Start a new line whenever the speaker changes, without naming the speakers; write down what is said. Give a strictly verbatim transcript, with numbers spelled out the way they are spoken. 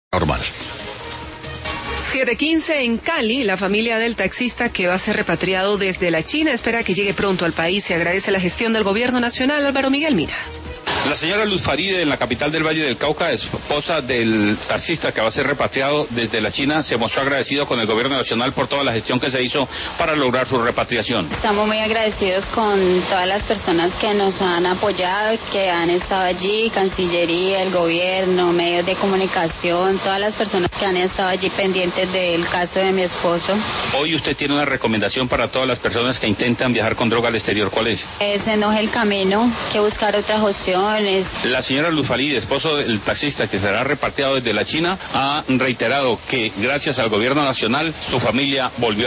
normal.
siete quince en Cali, la familia del taxista que va a ser repatriado desde la China espera que llegue pronto al país y agradece la gestión del gobierno nacional. Álvaro Miguel Mira.
La señora Luz Faride, en la capital del Valle del Cauca, esposa del taxista que va a ser repatriado desde la China, se mostró agradecido con el gobierno nacional por toda la gestión que se hizo para lograr su repatriación.
Estamos muy agradecidos con todas las personas que nos han apoyado, que han estado allí, Cancillería, el gobierno, medios de comunicación, todas las personas que han estado allí pendientes del caso de mi esposo.
Hoy usted tiene una recomendación para todas las personas que intentan viajar con droga al exterior. ¿Cuál es?
Ese no es el camino, que buscar otras opciones.
La señora Luz Faride, esposo del taxista que será repatriado desde la China, ha reiterado que gracias al gobierno nacional su familia volvió